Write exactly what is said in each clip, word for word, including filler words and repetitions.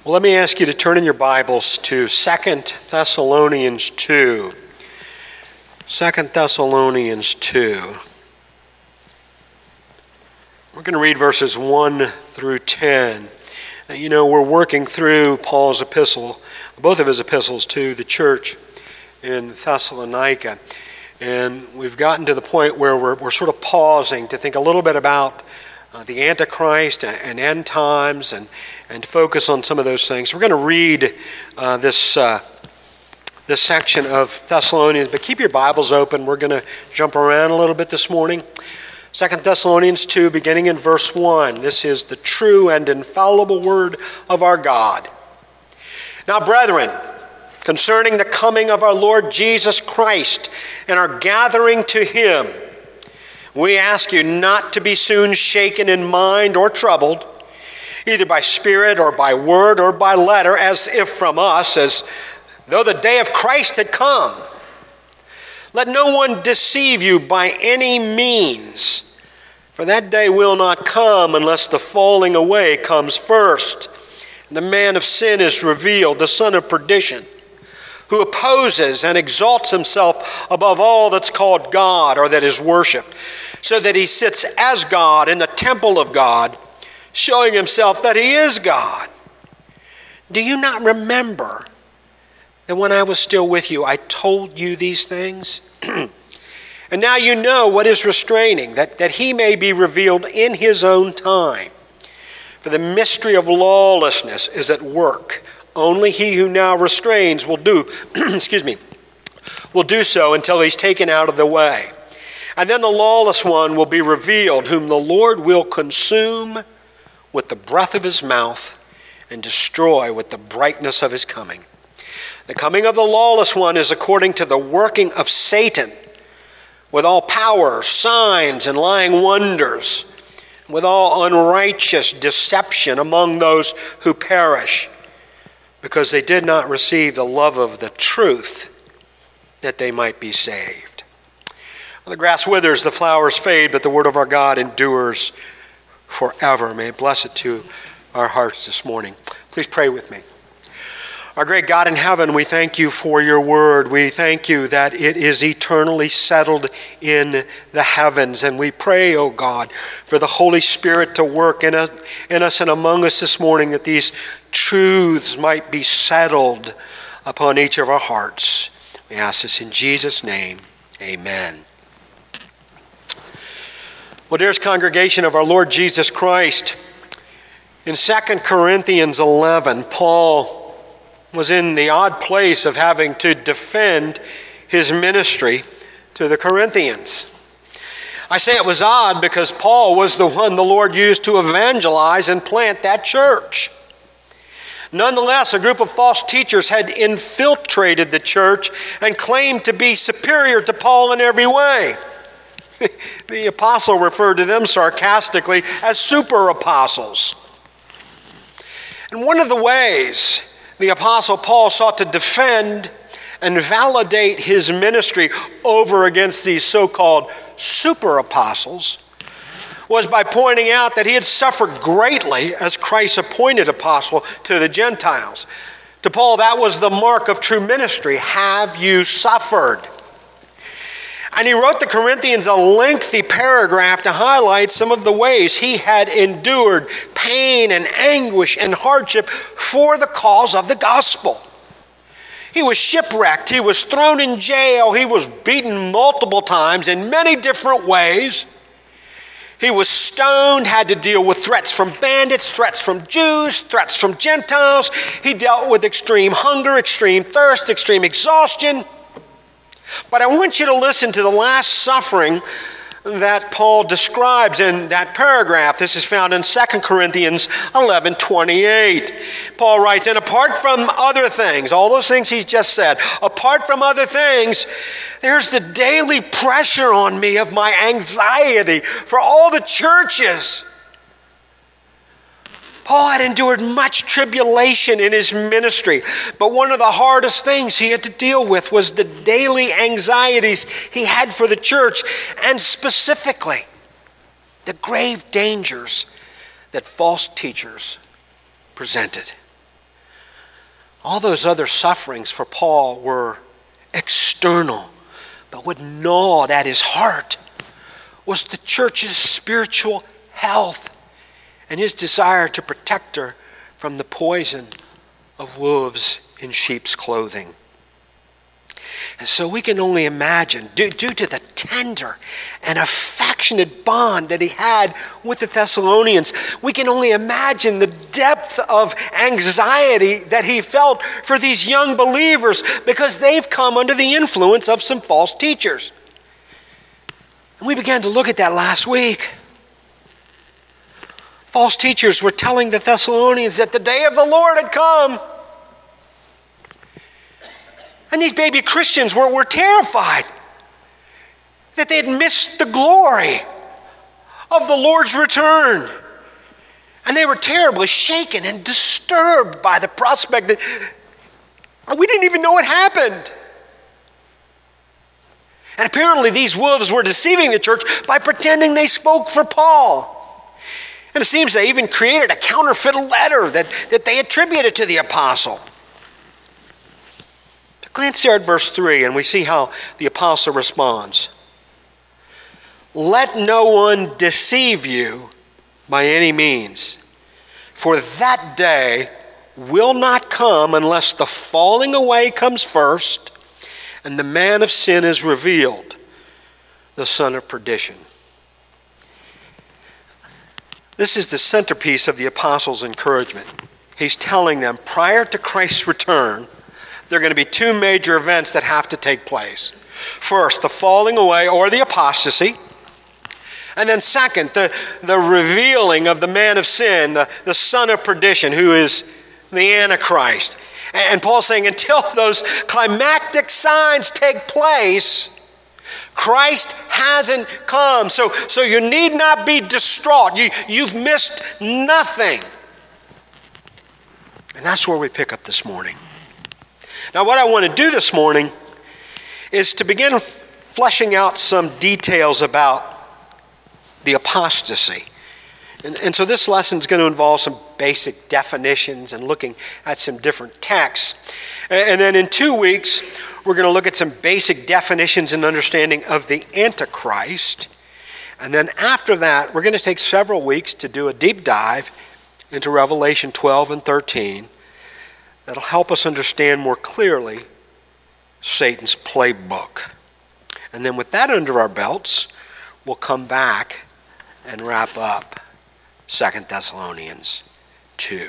Well, let me ask you to turn in your Bibles to Second Thessalonians two. Second Thessalonians two. We're going to read verses one through ten. You know, we're working through Paul's epistle, both of his epistles to the church in Thessalonica. And we've gotten to the point where we're, we're sort of pausing to think a little bit about uh, the Antichrist and end times and, and to focus on some of those things. We're going to read uh, this, uh, this section of Thessalonians, but keep your Bibles open. We're going to jump around a little bit this morning. Second Thessalonians two, beginning in verse one. This is the true and infallible word of our God. Now, brethren, concerning the coming of our Lord Jesus Christ and our gathering to him, we ask you not to be soon shaken in mind or troubled, either by spirit or by word or by letter, as if from us, as though the day of Christ had come. Let no one deceive you by any means, for that day will not come unless the falling away comes first, and the man of sin is revealed, the son of perdition, who opposes and exalts himself above all that's called God or that is worshipped, so that he sits as God in the temple of God, showing himself that he is God. Do you not remember that when I was still with you, I told you these things? And now you know what is restraining, that, that he may be revealed in his own time. For the mystery of lawlessness is at work. Only he who now restrains will do, excuse me, will do so until he's taken out of the way. And then the lawless one will be revealed, whom the Lord will consume with the breath of his mouth and destroy with the brightness of his coming. The coming of the lawless one is according to the working of Satan, with all power, signs, and lying wonders, with all unrighteous deception among those who perish, because they did not receive the love of the truth, that they might be saved. Well, the grass withers, the flowers fade, but the word of our God endures forever. May it bless it to our hearts this morning. Please pray with me. Our great God in heaven, we thank you for your word. We thank you that it is eternally settled in the heavens. And we pray, oh God, for the Holy Spirit to work in us, in us and among us this morning, that these truths might be settled upon each of our hearts. We ask this in Jesus' name. Amen. Well, dearest congregation of our Lord Jesus Christ, in Second Corinthians eleven, Paul was in the odd place of having to defend his ministry to the Corinthians. I say it was odd because Paul was the one the Lord used to evangelize and plant that church. Nonetheless, a group of false teachers had infiltrated the church and claimed to be superior to Paul in every way. The apostle referred to them sarcastically as super apostles. And one of the ways the apostle Paul sought to defend and validate his ministry over against these so-called super apostles was by pointing out that he had suffered greatly as Christ's appointed apostle to the Gentiles. To Paul, that was the mark of true ministry. Have you suffered? And he wrote the Corinthians a lengthy paragraph to highlight some of the ways he had endured pain and anguish and hardship for the cause of the gospel. He was shipwrecked. He was thrown in jail. He was beaten multiple times in many different ways. He was stoned, had to deal with threats from bandits, threats from Jews, threats from Gentiles. He dealt with extreme hunger, extreme thirst, extreme exhaustion. But I want you to listen to the last suffering that Paul describes in that paragraph. This is found in Second Corinthians eleven twenty-eight. Paul writes, and apart from other things, all those things he's just said, apart from other things, there's the daily pressure on me of my anxiety for all the churches. Paul had endured much tribulation in his ministry, but one of the hardest things he had to deal with was the daily anxieties he had for the church, and specifically the grave dangers that false teachers presented. All those other sufferings for Paul were external. But what gnawed at his heart was the church's spiritual health and his desire to protect her from the poison of wolves in sheep's clothing. And so we can only imagine, due, due to the tender and affectionate bond that he had with the Thessalonians, we can only imagine the depth of anxiety that he felt for these young believers because they've come under the influence of some false teachers. And we began to look at that last week. False teachers were telling the Thessalonians that the day of the Lord had come. And these baby Christians were, were terrified that they had missed the glory of the Lord's return. And they were terribly shaken and disturbed by the prospect that we didn't even know what happened. And apparently these wolves were deceiving the church by pretending they spoke for Paul. And it seems they even created a counterfeit letter that, that they attributed to the apostle. Glance there at verse three, and we see how the apostle responds. Let no one deceive you by any means, for that day will not come unless the falling away comes first, and the man of sin is revealed, the son of perdition. This is the centerpiece of the apostle's encouragement. He's telling them prior to Christ's return, there are going to be two major events that have to take place. First, the falling away or the apostasy. And then second, the, the revealing of the man of sin, the, the son of perdition, who is the Antichrist. And Paul's saying until those climactic signs take place, Christ hasn't come. So, so you need not be distraught. You, you've missed nothing. And that's where we pick up this morning. Now, what I want to do this morning is to begin fleshing out some details about the apostasy. And, and so this lesson is going to involve some basic definitions and looking at some different texts. And, and then in two weeks, we're going to look at some basic definitions and understanding of the Antichrist. And then after that, we're going to take several weeks to do a deep dive into Revelation twelve and thirteen. That'll help us understand more clearly Satan's playbook. And then with that under our belts, we'll come back and wrap up Second Thessalonians two.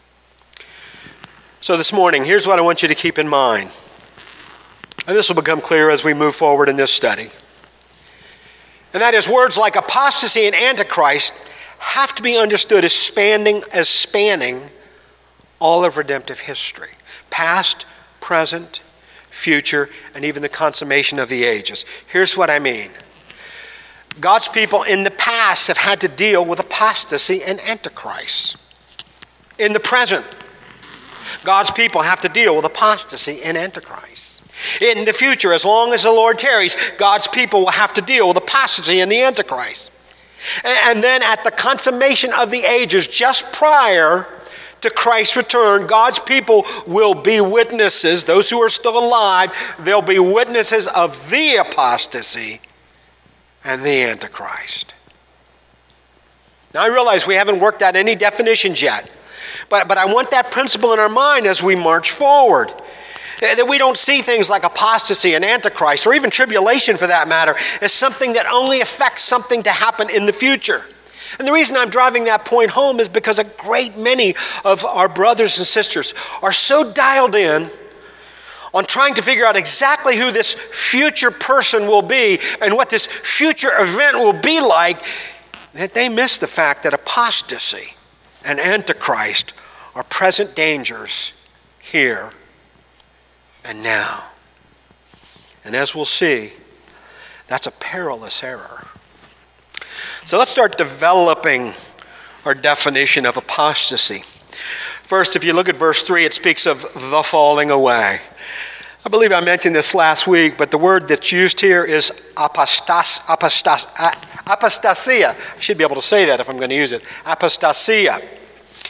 So this morning, here's what I want you to keep in mind. And this will become clear as we move forward in this study. And that is words like apostasy and antichrist have to be understood as spanning, as spanning all of redemptive history, past, present, future, and even the consummation of the ages. Here's what I mean. God's people in the past have had to deal with apostasy and antichrist. In the present, God's people have to deal with apostasy and antichrist. In the future, as long as the Lord tarries, God's people will have to deal with apostasy and the antichrist. And then at the consummation of the ages, just prior to Christ's return, God's people will be witnesses. Those who are still alive, they'll be witnesses of the apostasy and the Antichrist. Now I realize we haven't worked out any definitions yet, but, but I want that principle in our mind as we march forward. That we don't see things like apostasy and Antichrist, or even tribulation for that matter, as something that only affects something to happen in the future. And the reason I'm driving that point home is because a great many of our brothers and sisters are so dialed in on trying to figure out exactly who this future person will be and what this future event will be like, that they miss the fact that apostasy and Antichrist are present dangers here and now. And as we'll see, that's a perilous error. So let's start developing our definition of apostasy. First, if you look at verse three, it speaks of the falling away. I believe I mentioned this last week, but the word that's used here is apostas, apostas, apostasia. I should be able to say that if I'm going to use it. Apostasia.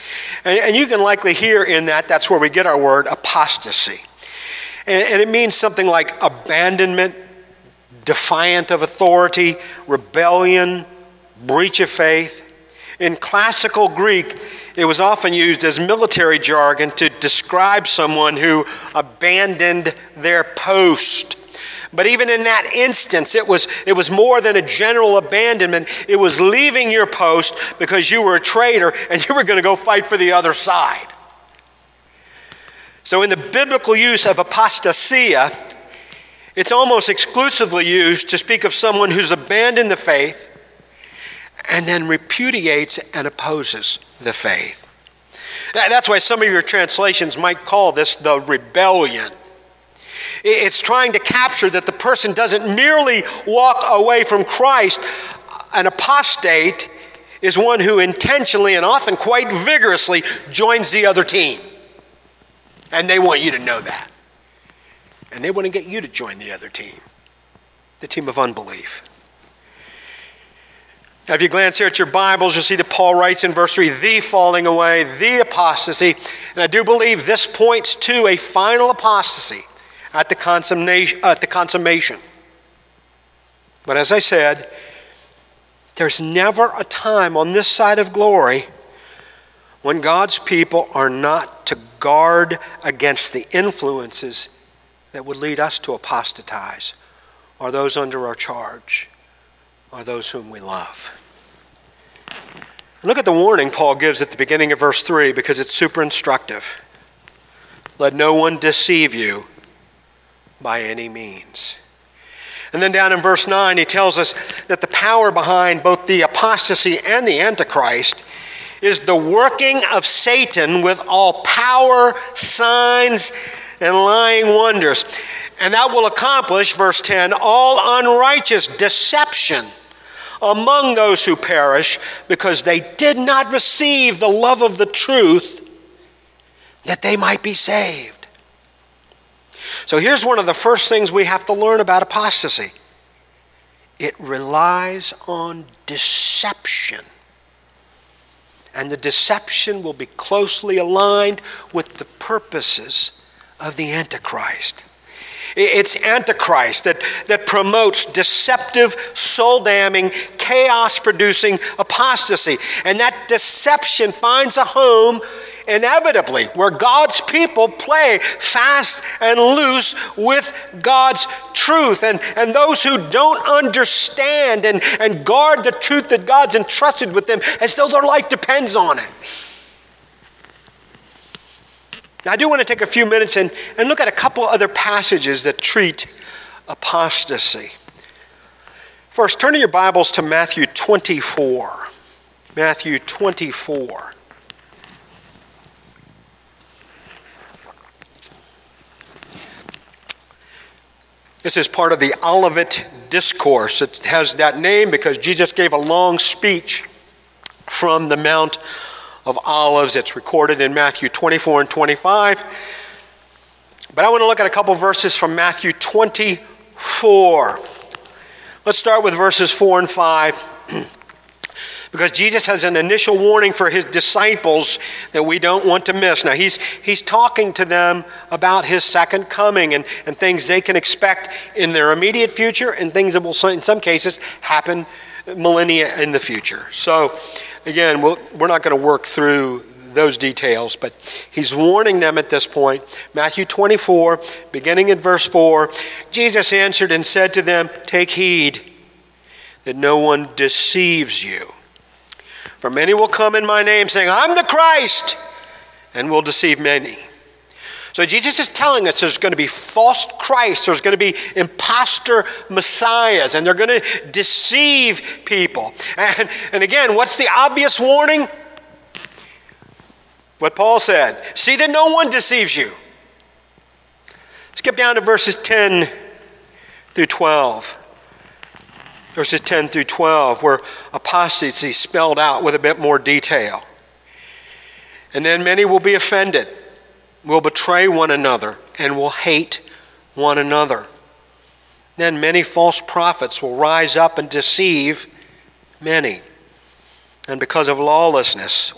And, and you can likely hear in that, that's where we get our word apostasy. And, and it means something like abandonment, defiant of authority, rebellion, breach of faith. In classical Greek, it was often used as military jargon to describe someone who abandoned their post. But even in that instance, it was, it was more than a general abandonment. It was leaving your post because you were a traitor and you were going to go fight for the other side. So in the biblical use of apostasia, it's almost exclusively used to speak of someone who's abandoned the faith and then repudiates and opposes the faith. That's why some of your translations might call this the rebellion. It's trying to capture that the person doesn't merely walk away from Christ. An apostate is one who intentionally and often quite vigorously joins the other team. And they want you to know that. And they want to get you to join the other team, the team of unbelief. Now, if you glance here at your Bibles, you'll see that Paul writes in verse three, the falling away, the apostasy. And I do believe this points to a final apostasy at the consummation. At the consummation. But as I said, there's never a time on this side of glory when God's people are not to guard against the influences that would lead us to apostatize, or those under our charge, or those whom we love. Look at the warning Paul gives at the beginning of verse three, because it's super instructive. Let no one deceive you by any means. And then down in verse nine, he tells us that the power behind both the apostasy and the Antichrist is the working of Satan with all power, signs, and lying wonders. And that will accomplish, verse ten, all unrighteous deception among those who perish, because they did not receive the love of the truth that they might be saved. So here's one of the first things we have to learn about apostasy. It relies on deception. And the deception will be closely aligned with the purposes of the Antichrist. It's Antichrist that, that promotes deceptive, soul-damning, chaos-producing apostasy. And that deception finds a home, inevitably, where God's people play fast and loose with God's truth. And, and those who don't understand and, and guard the truth that God's entrusted with them as though their life depends on it. Now, I do want to take a few minutes and, and look at a couple other passages that treat apostasy. First, turn in your Bibles to Matthew twenty-four. Matthew twenty-four. This is part of the Olivet Discourse. It has that name because Jesus gave a long speech from the Mount of Olives. It's recorded in Matthew twenty-four and twenty-five. But I want to look at a couple verses from Matthew twenty-four. Let's start with verses four and five. Because Jesus has an initial warning for his disciples that we don't want to miss. Now, he's he's talking to them about his second coming and, and things they can expect in their immediate future and things that will, in some cases, happen millennia in the future. So, again, we'll, we're not going to work through those details, but he's warning them at this point. Matthew twenty-four, beginning at verse four, Jesus answered and said to them, "Take heed that no one deceives you. For many will come in my name, saying, 'I'm the Christ,' and will deceive many." So Jesus is telling us there's going to be false Christs, there's going to be imposter messiahs, and they're going to deceive people. And, and again, what's the obvious warning? What Paul said, see that no one deceives you. Skip down to verses ten through twelve. Verses ten through twelve, where apostasy is spelled out with a bit more detail. And then many will be offended, will betray one another, and will hate one another. Then many false prophets will rise up and deceive many. And because of lawlessness,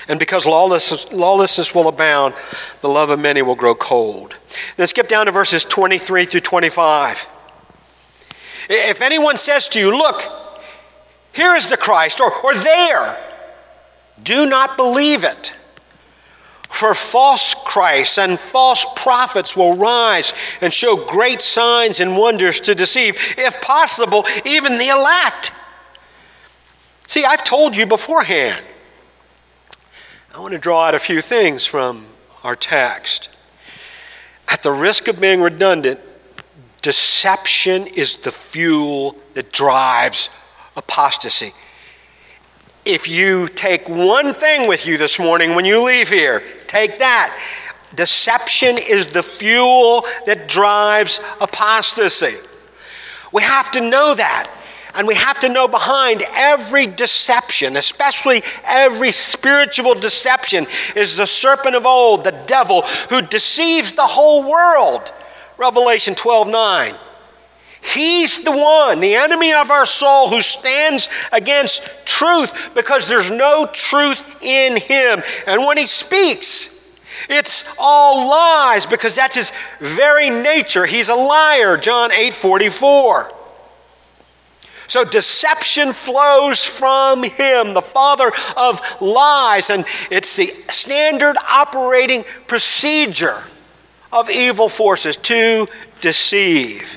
And because lawlessness, lawlessness will abound, the love of many will grow cold. Then skip down to verses twenty-three through twenty-five. If anyone says to you, look, here is the Christ, or, or there, do not believe it. For false Christs and false prophets will rise and show great signs and wonders to deceive, if possible, even the elect. See, I've told you beforehand. I want to draw out a few things from our text. At the risk of being redundant, deception is the fuel that drives apostasy. If you take one thing with you this morning when you leave here, take that. Deception is the fuel that drives apostasy. We have to know that. And we have to know behind every deception, especially every spiritual deception, is the serpent of old, the devil, who deceives the whole world. Revelation twelve nine. He's the one, the enemy of our soul, who stands against truth because there's no truth in him. And when he speaks, it's all lies because that's his very nature. He's a liar, John eight forty-four. So deception flows from him, the father of lies, and it's the standard operating procedure of evil forces to deceive.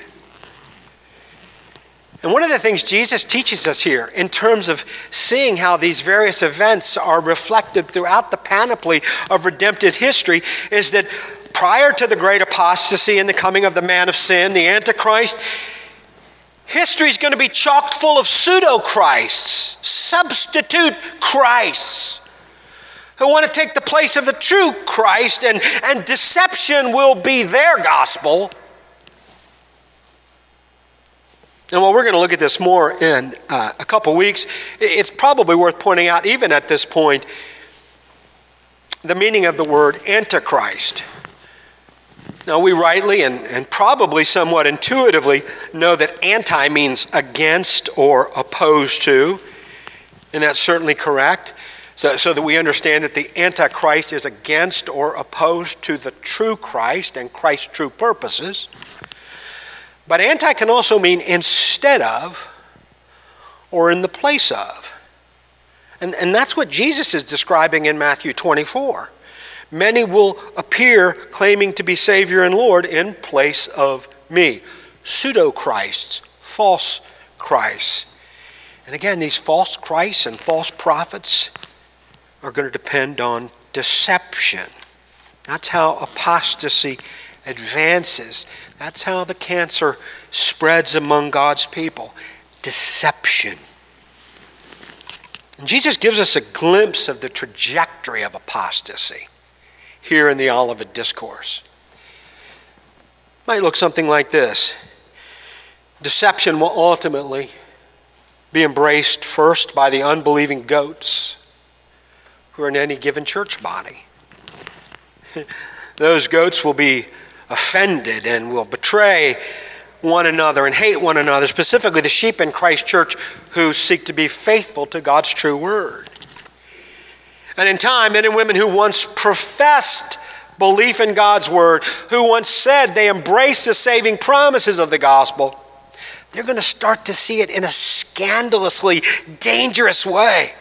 And one of the things Jesus teaches us here in terms of seeing how these various events are reflected throughout the panoply of redemptive history is that prior to the great apostasy and the coming of the man of sin, the Antichrist, history is going to be chock full of pseudo-Christs, substitute Christs, who want to take the place of the true Christ, and, and deception will be their gospel. And while we're going to look at this more in uh, a couple weeks, it's probably worth pointing out, even at this point, the meaning of the word Antichrist. Now, we rightly and, and probably somewhat intuitively know that anti means against or opposed to, and that's certainly correct, so, so that we understand that the Antichrist is against or opposed to the true Christ and Christ's true purposes. But anti can also mean instead of or in the place of. And, and that's what Jesus is describing in Matthew twenty-four. Many will appear claiming to be Savior and Lord in place of me. Pseudo-Christs, false Christs. And again, these false Christs and false prophets are going to depend on deception. That's how apostasy advances. That's how the cancer spreads among God's people. Deception. And Jesus gives us a glimpse of the trajectory of apostasy here in the Olivet Discourse. It might look something like this. Deception will ultimately be embraced first by the unbelieving goats who are in any given church body. Those goats will be offended and will betray one another and hate one another, specifically the sheep in Christ's church who seek to be faithful to God's true word. And in time, men and women who once professed belief in God's word, who once said they embrace the saving promises of the gospel, they're going to start to see it in a scandalously dangerous way.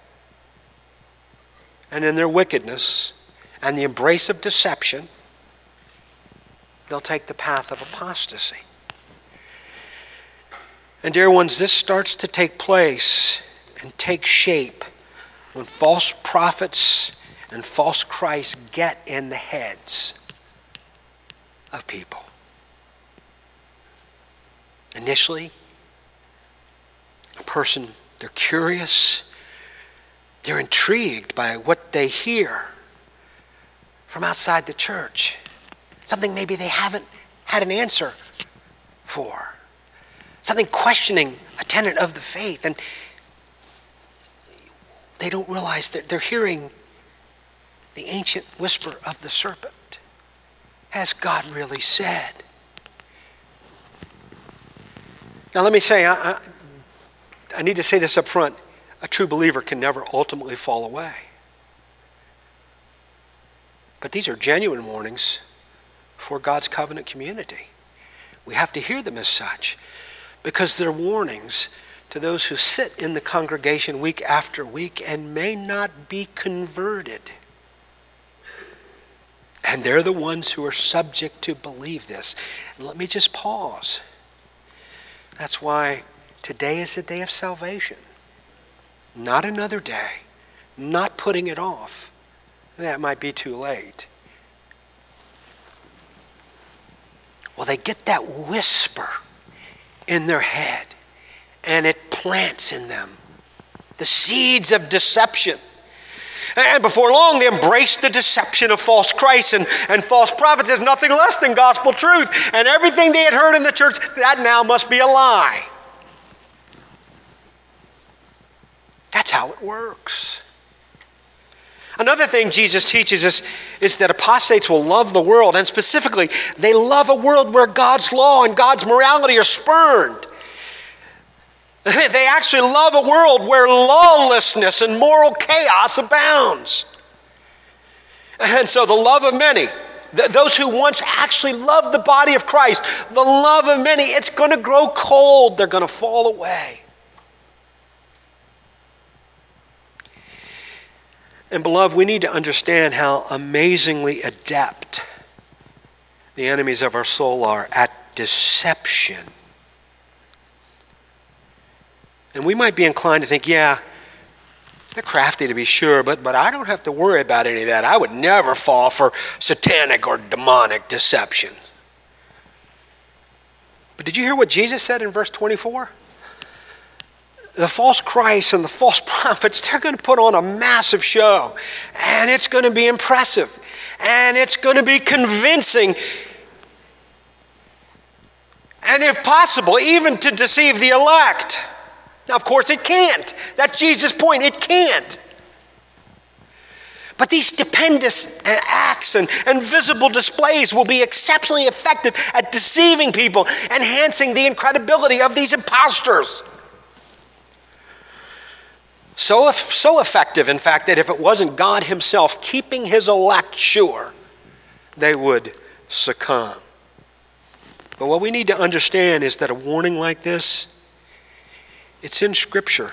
And in their wickedness and the embrace of deception, they'll take the path of apostasy. And dear ones, this starts to take place and take shape when false prophets and false Christs get in the heads of people. Initially, a person, they're curious, they're intrigued by what they hear from outside the church. Something maybe they haven't had an answer for. Something questioning a tenet of the faith. And they don't realize that they're hearing the ancient whisper of the serpent. Has God really said? Now let me say, I, I, I need to say this up front. A true believer can never ultimately fall away. But these are genuine warnings for God's covenant community. We have to hear them as such because they're warnings to those who sit in the congregation week after week and may not be converted. And they're the ones who are subject to believe this. And let me just pause. That's why today is the day of salvation. Not another day. Not putting it off. That might be too late. Well, they get that whisper in their head, and it plants in them the seeds of deception. And before long, they embrace the deception of false Christs and, and false prophets as nothing less than gospel truth. And everything they had heard in the church, that now must be a lie. That's how it works. Another thing Jesus teaches us is that apostates will love the world, and specifically, they love a world where God's law and God's morality are spurned. They actually love a world where lawlessness and moral chaos abounds. And so the love of many, th- those who once actually loved the body of Christ, the love of many, it's going to grow cold. They're going to fall away. And beloved, we need to understand how amazingly adept the enemies of our soul are at deception. And we might be inclined to think, yeah, they're crafty to be sure, but, but I don't have to worry about any of that. I would never fall for satanic or demonic deception. But did you hear what Jesus said in verse twenty-four? The false Christs and the false prophets, they're going to put on a massive show. And it's going to be impressive. And it's going to be convincing. And if possible, even to deceive the elect. Now, of course, it can't. That's Jesus' point. It can't. But these stupendous acts and, and visible displays will be exceptionally effective at deceiving people, enhancing the incredibility of these imposters. So, so effective, in fact, that if it wasn't God himself keeping his elect sure, they would succumb. But what we need to understand is that a warning like this, it's in Scripture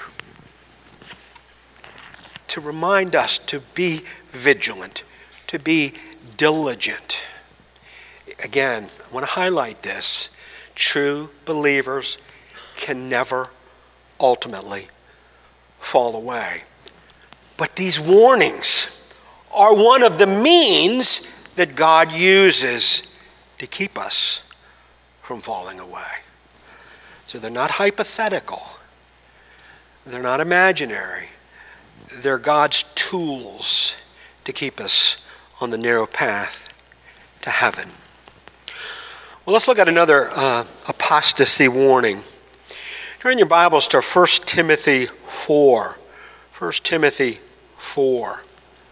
to remind us to be vigilant, to be diligent. Again, I want to highlight this. True believers can never ultimately fall away. But these warnings are one of the means that God uses to keep us from falling away. So they're not hypothetical. They're not imaginary. They're God's tools to keep us on the narrow path to heaven. Well, let's look at another uh, apostasy warning. Turn your Bibles to First Timothy four. First Timothy four.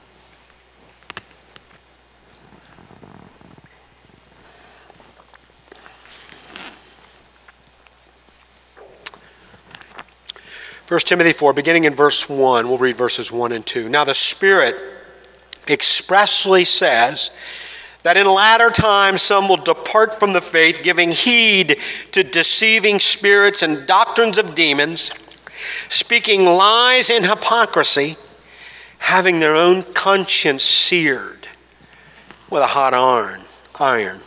First Timothy four, beginning in verse one, we'll read verses one and two. Now the Spirit expressly says that in latter times some will depart from the faith, giving heed to deceiving spirits and doctrines of demons, speaking lies and hypocrisy, having their own conscience seared with a hot iron. iron.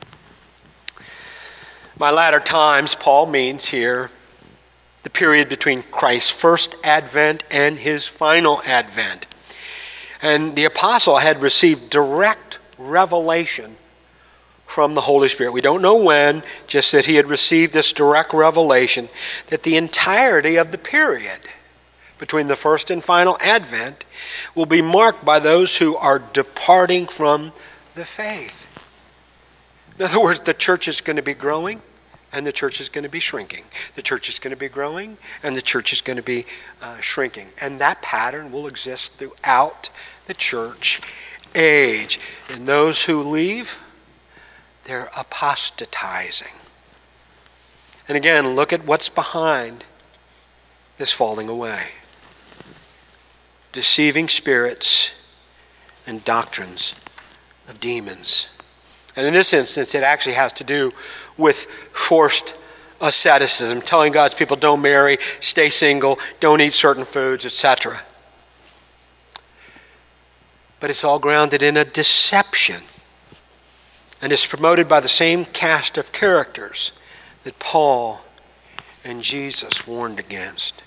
By latter times, Paul means here the period between Christ's first advent and his final advent. And the apostle had received direct revelation from the Holy Spirit. We don't know when, just that he had received this direct revelation that the entirety of the period between the first and final advent will be marked by those who are departing from the faith. In other words, the church is going to be growing and the church is going to be shrinking. The church is going to be growing and the church is going to be uh, shrinking. And that pattern will exist throughout the church age. And those who leave, they're apostatizing. And again, look at what's behind this falling away. Deceiving spirits and doctrines of demons. And in this instance, it actually has to do with forced asceticism, telling God's people don't marry, stay single, don't eat certain foods, et cetera. But it's all grounded in a deception, and is promoted by the same cast of characters that Paul and Jesus warned against.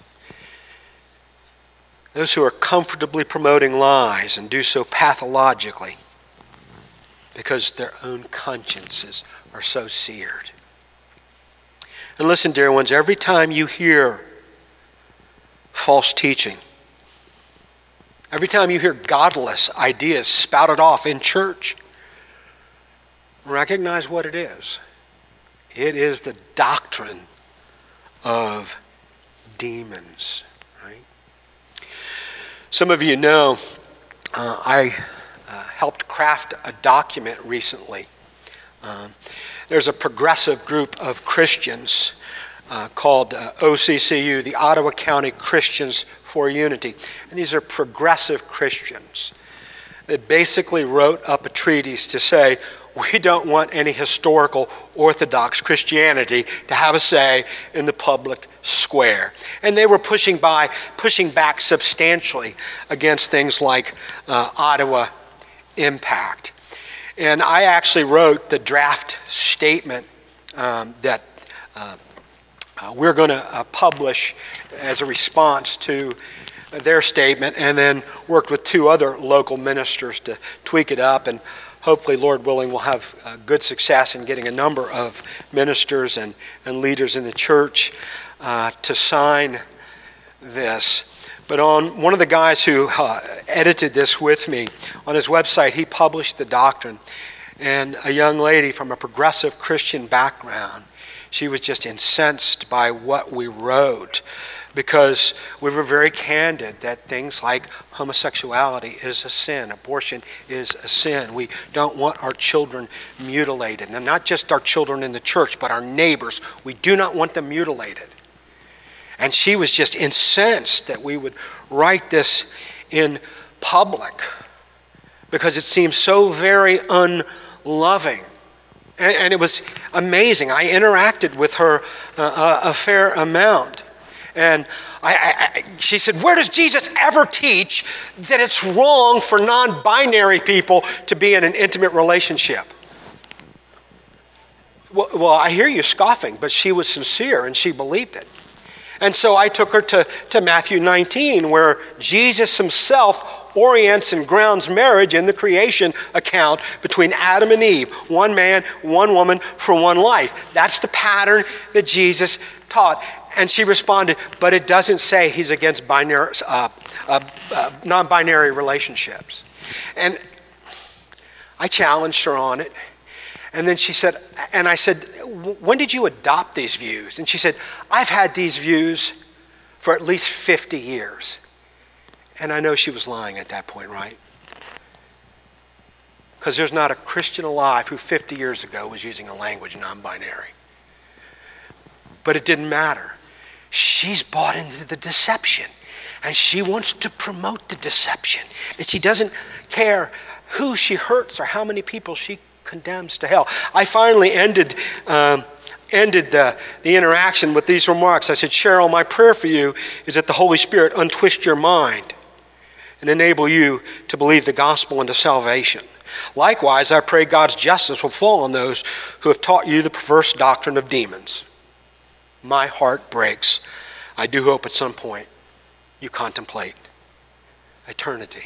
Those who are comfortably promoting lies and do so pathologically because their own consciences are so seared. And listen, dear ones, every time you hear false teaching, every time you hear godless ideas spouted off in church, recognize what it is. It is the doctrine of demons, right? Some of you know uh, I uh, helped craft a document recently. Um, there's a progressive group of Christians uh, called uh, O C C U, the Ottawa County Christians for Unity. And these are progressive Christians that basically wrote up a treatise to say, we don't want any historical Orthodox Christianity to have a say in the public square. And they were pushing by, pushing back substantially against things like uh, Ottawa Impact. And I actually wrote the draft statement um, that uh, uh, we're going to uh, publish as a response to their statement, and then worked with two other local ministers to tweak it up, and hopefully, Lord willing, we'll have uh, good success in getting a number of ministers and, and leaders in the church uh, to sign this. But on one of the guys who uh, edited this with me, on his website, he published the doctrine. And a young lady from a progressive Christian background, she was just incensed by what we wrote, because we were very candid that things like homosexuality is a sin, abortion is a sin. We don't want our children mutilated. And not just our children in the church, but our neighbors. We do not want them mutilated. And she was just incensed that we would write this in public, because it seems so very unloving. And, and it was amazing. I interacted with her uh, a, a fair amount. And I, I, she said, where does Jesus ever teach that it's wrong for non-binary people to be in an intimate relationship? Well, well, I hear you scoffing, but she was sincere and she believed it. And so I took her to, to Matthew nineteen, where Jesus himself orients and grounds marriage in the creation account between Adam and Eve. One man, one woman for one life. That's the pattern that Jesus taught. And she responded, but it doesn't say he's against binary, uh, uh, uh, non-binary relationships. And I challenged her on it. And then she said, and I said, when did you adopt these views? And she said, I've had these views for at least fifty years. And I know she was lying at that point, right? Because there's not a Christian alive who fifty years ago was using a language non-binary. But it didn't matter. She's bought into the deception, and she wants to promote the deception. And she doesn't care who she hurts or how many people she condemns to hell. I finally ended um, ended the, the interaction with these remarks. I said, Cheryl, my prayer for you is that the Holy Spirit untwist your mind and enable you to believe the gospel unto salvation. Likewise, I pray God's justice will fall on those who have taught you the perverse doctrine of demons. My heart breaks. I do hope at some point you contemplate eternity.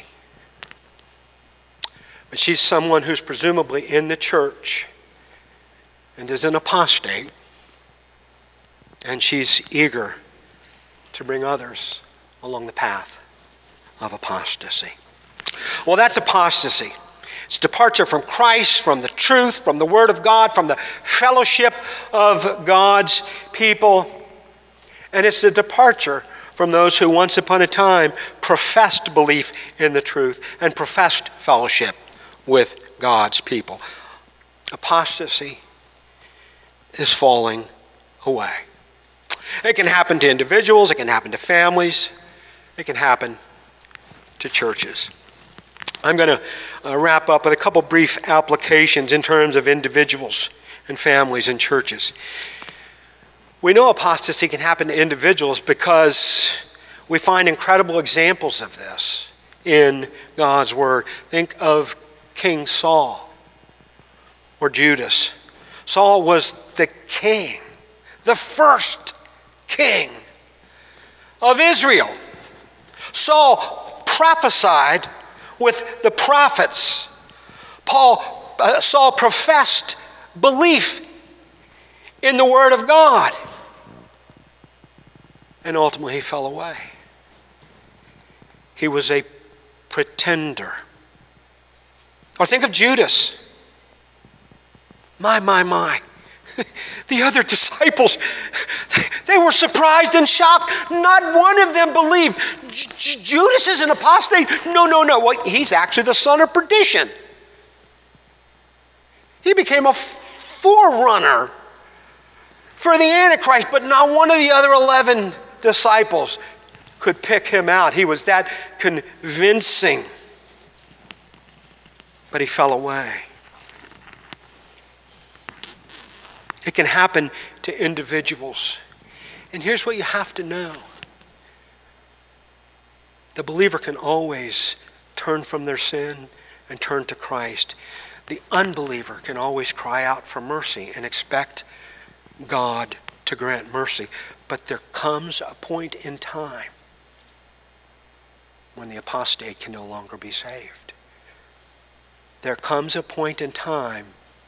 But she's someone who's presumably in the church and is an apostate, and she's eager to bring others along the path of apostasy. Well, that's apostasy. It's departure from Christ, from the truth, from the Word of God, from the fellowship of God's people. And it's the departure from those who once upon a time professed belief in the truth and professed fellowship with God's people. Apostasy is falling away. It can happen to individuals, it can happen to families, it can happen to churches. I'm going to uh, wrap up with a couple brief applications in terms of individuals and families and churches. We know apostasy can happen to individuals because we find incredible examples of this in God's Word. Think of King Saul or Judas. Saul was the king, the first king of Israel. Saul prophesied with the prophets. Paul, uh, Saul professed belief in the Word of God. And ultimately he fell away. He was a pretender. Or think of Judas. My, my, my. The other disciples, they were surprised and shocked. Not one of them believed. J- Judas is an apostate. No, no, no. Well, he's actually the son of perdition. He became a forerunner for the Antichrist, but not one of the other eleven disciples could pick him out. He was that convincing. But he fell away. It can happen to individuals. And here's what you have to know. The believer can always turn from their sin and turn to Christ. The unbeliever can always cry out for mercy and expect God to grant mercy. But there comes a point in time when the apostate can no longer be saved. There comes a point in time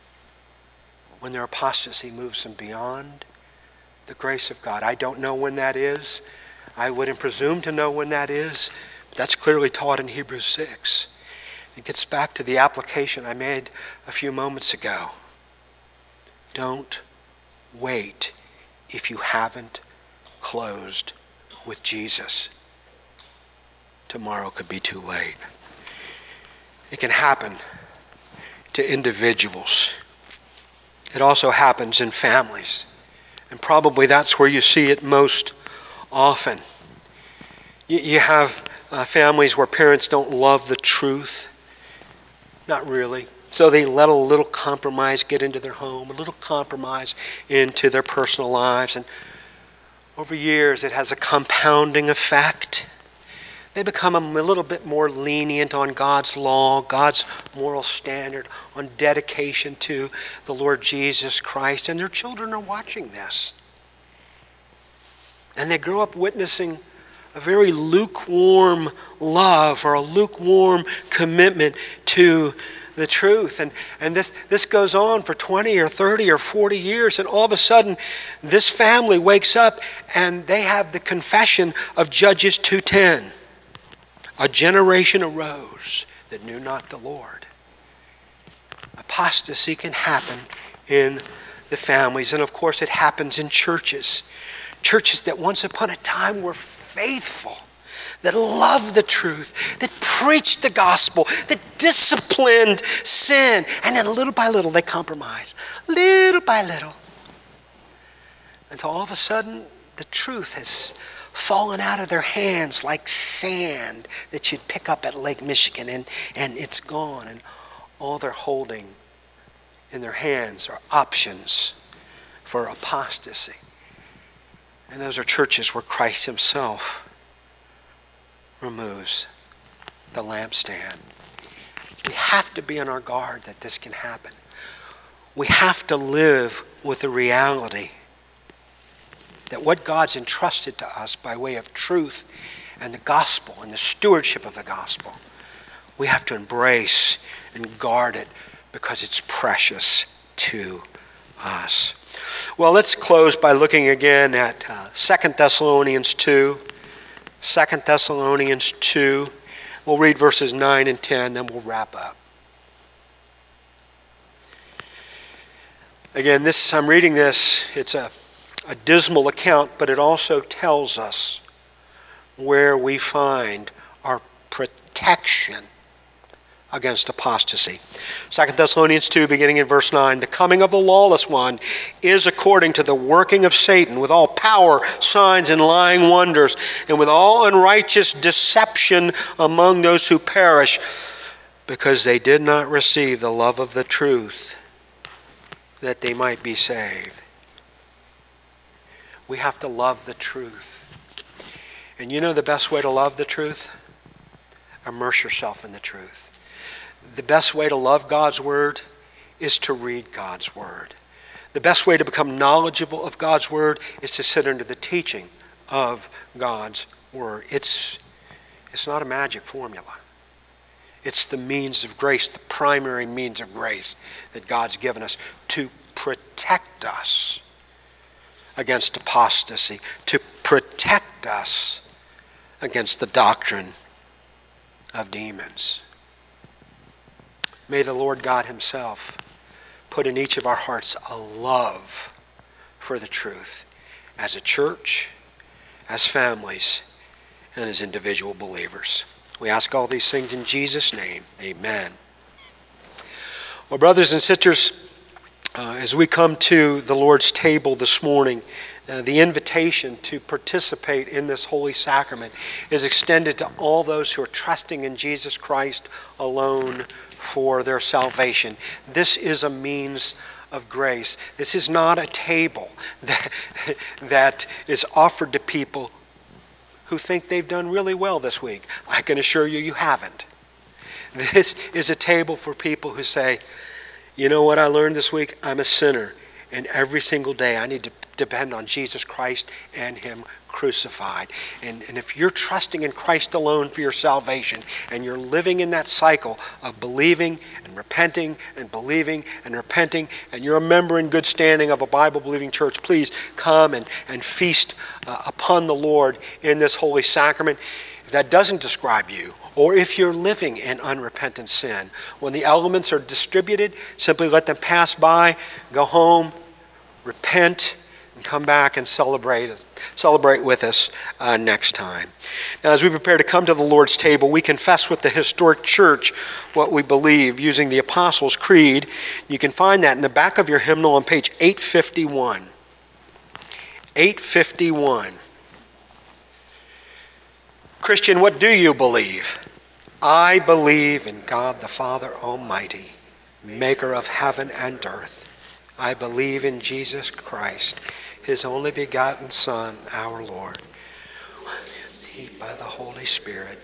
when their apostasy moves them beyond the grace of God. I don't know when that is. I wouldn't presume to know when that is. But that's clearly taught in Hebrews six. It gets back to the application I made a few moments ago. Don't wait if you haven't closed with Jesus. Tomorrow could be too late. It can happen to individuals. It also happens in families. And probably that's where you see it most often. You, you have uh, families where parents don't love the truth. Not really. So they let a little compromise get into their home, a little compromise into their personal lives. And over years, it has a compounding effect. They become a little bit more lenient on God's law, God's moral standard, on dedication to the Lord Jesus Christ. And their children are watching this. And they grow up witnessing a very lukewarm love or a lukewarm commitment to the truth. And, and this, this goes on for twenty or thirty or forty years. And all of a sudden, this family wakes up and they have the confession of Judges two ten. A generation arose that knew not the Lord. Apostasy can happen in the families. And of course, it happens in churches. Churches that once upon a time were faithful, that loved the truth, that preached the gospel, that disciplined sin. And then little by little, they compromise. Little by little. Until all of a sudden, the truth has fallen out of their hands like sand that you'd pick up at Lake Michigan, and, and it's gone. And all they're holding in their hands are options for apostasy. And those are churches where Christ himself removes the lampstand. We have to be on our guard that this can happen. We have to live with the reality that what God's entrusted to us by way of truth and the gospel and the stewardship of the gospel, we have to embrace and guard it because it's precious to us. Well, let's close by looking again at uh, Second Thessalonians two. Second Thessalonians two. We'll read verses nine and ten, then we'll wrap up. Again, this I'm reading this. It's a A dismal account, but it also tells us where we find our protection against apostasy. Second Thessalonians two, beginning in verse nine, the coming of the lawless one is according to the working of Satan, with all power, signs, and lying wonders, and with all unrighteous deception among those who perish. because they did not receive the love of the truth, that they might be saved. We have to love the truth. And you know the best way to love the truth? Immerse yourself in the truth. The best way to love God's word is to read God's word. The best way to become knowledgeable of God's word is to sit under the teaching of God's word. It's, it's not a magic formula. It's the means of grace, the primary means of grace that God's given us to protect us against apostasy, to protect us against the doctrine of demons. May the Lord God himself put in each of our hearts a love for the truth as a church, as families, and as individual believers. We ask all these things in Jesus' name. Amen. Well, brothers and sisters, uh, as we come to the Lord's table this morning, uh, the invitation to participate in this holy sacrament is extended to all those who are trusting in Jesus Christ alone for their salvation. This is a means of grace. This is not a table that, that is offered to people who think they've done really well this week. I can assure you, you haven't. This is a table for people who say, you know what I learned this week? I'm a sinner, and every single day I need to depend on Jesus Christ and him crucified. And, and if you're trusting in Christ alone for your salvation, and you're living in that cycle of believing and repenting and believing and repenting, and you're a member in good standing of a Bible-believing church, please come and, and feast uh, upon the Lord in this holy sacrament. If that doesn't describe you, or if you're living in unrepentant sin, when the elements are distributed, simply let them pass by, go home, repent, and come back and celebrate celebrate with us uh, next time. Now, as we prepare to come to the Lord's table, we confess with the historic church what we believe using the Apostles' Creed. You can find that in the back of your hymnal on page eight fifty-one. eight fifty-one. Christian, what do you believe? I believe in God the Father Almighty, maker of heaven and earth. I believe in Jesus Christ, his only begotten Son, our Lord, conceived by the Holy Spirit,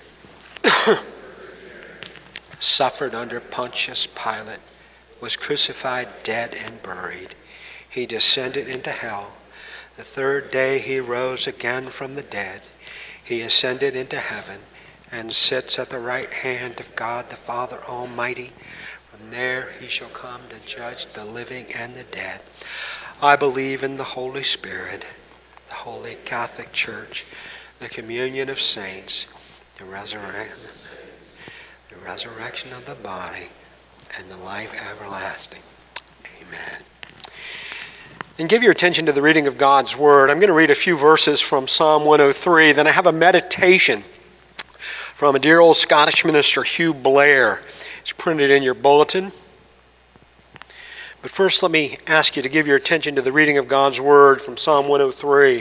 suffered under Pontius Pilate, was crucified, dead, and buried. He descended into hell. The third day he rose again from the dead. He ascended into heaven and sits at the right hand of God the Father Almighty. From there he shall come to judge the living and the dead. I believe in the Holy Spirit, the Holy Catholic Church, the communion of saints, the resurrection, the resurrection of the body, and the life everlasting. Amen. And give your attention to the reading of God's Word. I'm going to read a few verses from Psalm one oh three. Then I have a meditation from a dear old Scottish minister, Hugh Blair. It's printed in your bulletin. But first, let me ask you to give your attention to the reading of God's Word from Psalm one oh three.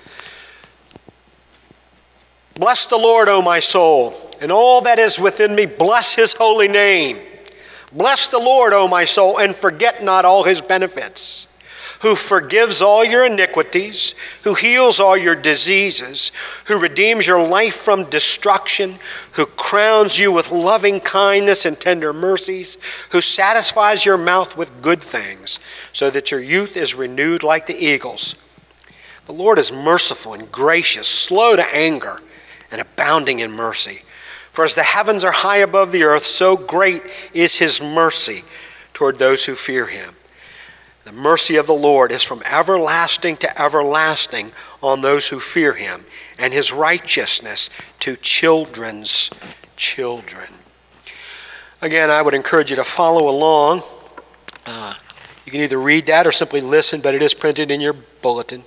Bless the Lord, O my soul, and all that is within me, bless his holy name. Bless the Lord, O my soul, and forget not all his benefits, who forgives all your iniquities, who heals all your diseases, who redeems your life from destruction, who crowns you with loving kindness and tender mercies, who satisfies your mouth with good things, so that your youth is renewed like the eagles. The Lord is merciful and gracious, slow to anger, and abounding in mercy. For as the heavens are high above the earth, so great is his mercy toward those who fear him. The mercy of the Lord is from everlasting to everlasting on those who fear him, and his righteousness to children's children. Again, I would encourage you to follow along. Uh, you can either read that or simply listen, but it is printed in your bulletin.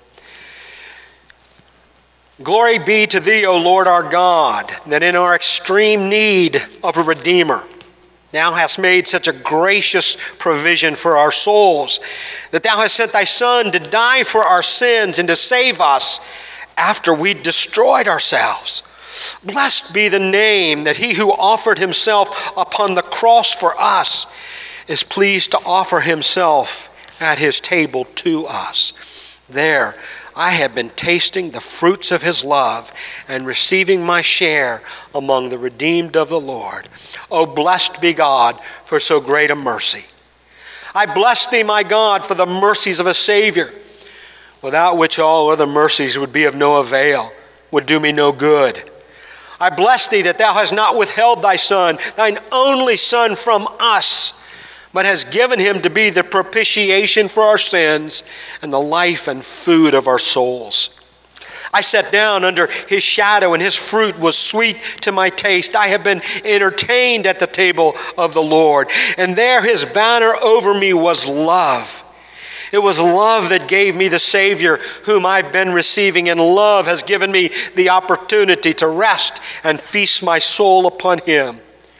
Glory be to thee, O Lord our God, that in our extreme need of a Redeemer, thou hast made such a gracious provision for our souls, that thou hast sent thy Son to die for our sins and to save us after we destroyed ourselves. Blessed be the name that he who offered himself upon the cross for us is pleased to offer himself at his table to us. There, I have been tasting the fruits of his love and receiving my share among the redeemed of the Lord. Oh, blessed be God for so great a mercy. I bless thee, my God, for the mercies of a Savior, without which all other mercies would be of no avail, would do me no good. I bless thee that thou hast not withheld thy Son, thine only Son, from us, but has given him to be the propitiation for our sins and the life and food of our souls. I sat down under his shadow, and his fruit was sweet to my taste. I have been entertained at the table of the Lord, and there his banner over me was love. It was love that gave me the Savior whom I've been receiving, and love has given me the opportunity to rest and feast my soul upon him.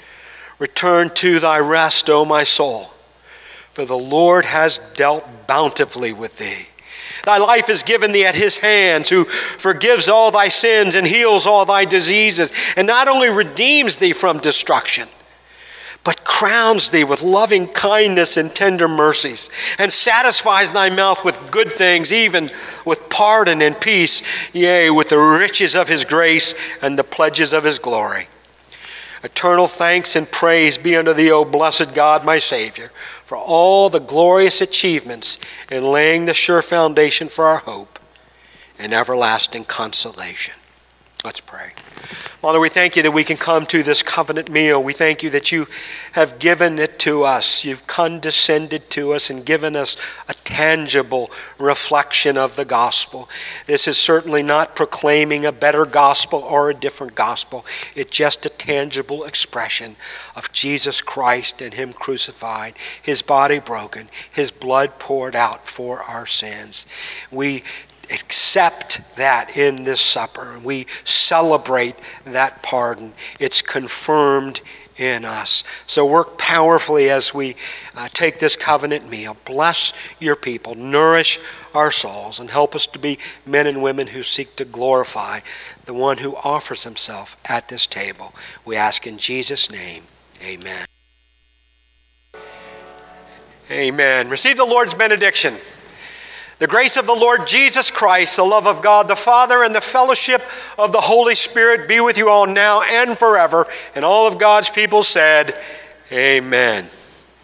Return to thy rest, O my soul, for the Lord has dealt bountifully with thee. Thy life is given thee at his hands, who forgives all thy sins and heals all thy diseases, and not only redeems thee from destruction, but crowns thee with loving kindness and tender mercies, and satisfies thy mouth with good things, even with pardon and peace, yea, with the riches of his grace and the pledges of his glory. Eternal thanks and praise be unto thee, O blessed God, my Savior, for all the glorious achievements in laying the sure foundation for our hope and everlasting consolation. Let's pray. Father, we thank you that we can come to this covenant meal. We thank you that you have given it to us. You've condescended to us and given us a tangible reflection of the gospel. This is certainly not proclaiming a better gospel or a different gospel. It's just a tangible expression of Jesus Christ and him crucified, his body broken, his blood poured out for our sins. We accept that in this supper. We celebrate that pardon. It's confirmed in us. So work powerfully as we uh, take this covenant meal. Bless your people, nourish our souls, and help us to be men and women who seek to glorify the one who offers himself at this table. We ask in Jesus' name, amen. Amen. Receive the Lord's benediction. The grace of the Lord Jesus Christ, the love of God the Father, and the fellowship of the Holy Spirit be with you all now and forever. And all of God's people said, amen.